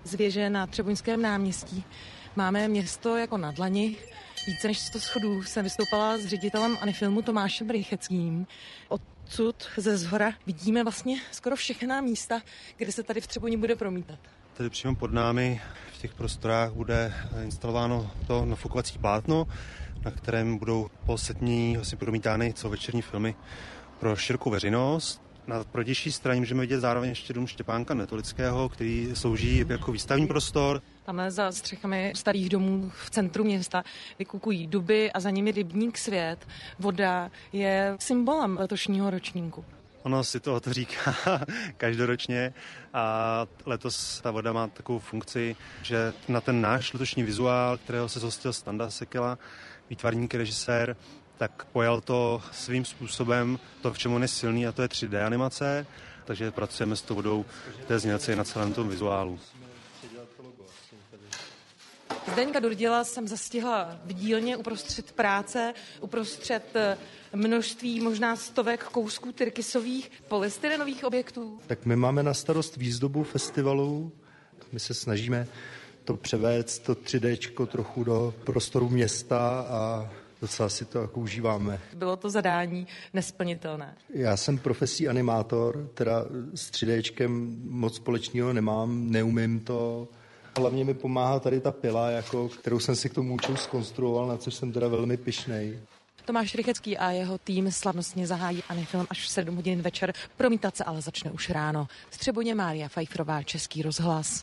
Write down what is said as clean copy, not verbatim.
Z věže na Třeboňském náměstí máme město jako na dlani. Více než 100 schodů jsem vystoupala s ředitelem Anifilmu Tomášem Rycheckým. Odsud ze zhora vidíme vlastně skoro všechna místa, kde se tady v Třeboni bude promítat. Tady přímo pod námi v těch prostorách bude instalováno to nafukovací plátno, na kterém budou po setmění vlastně promítány celovečerní filmy pro širokou veřejnost. Na protější straně můžeme vidět zároveň ještě dům Štěpánka Netolického, který slouží jako výstavní prostor. Tamhle za střechami starých domů v centru města vykukují duby a za nimi rybník Svět. Voda je symbolem letošního ročníku. Ono si to říká každoročně a letos ta voda má takovou funkci, že na ten náš letošní vizuál, kterého se zhostil Standa Sekela, výtvarník, režisér, tak pojal to svým způsobem to, v čem on je silný, a to je 3D animace, takže pracujeme s tou vodou té znělce na celém tom vizuálu. Zdeňka Durdila jsem zastihla v dílně uprostřed práce, uprostřed množství, možná stovek kousků tyrkysových polystyrenových objektů. Tak my máme na starost výzdobu festivalu. My se snažíme to převést, to 3Dčko trochu do prostoru města a docela si to jako užíváme. Bylo to zadání nesplnitelné. Já jsem profesí animátor, teda s 3Dčkem moc společného nemám, neumím to. Hlavně mi pomáhá tady ta pila, kterou jsem si k tomu účelu zkonstruoval, na což jsem teda velmi pyšnej. Tomáš Rychecký a jeho tým slavnostně zahájí Anifilm až v 7 hodin večer. Promítat se ale začne už ráno. Z Třeboně Mária Fajfrová, Český rozhlas.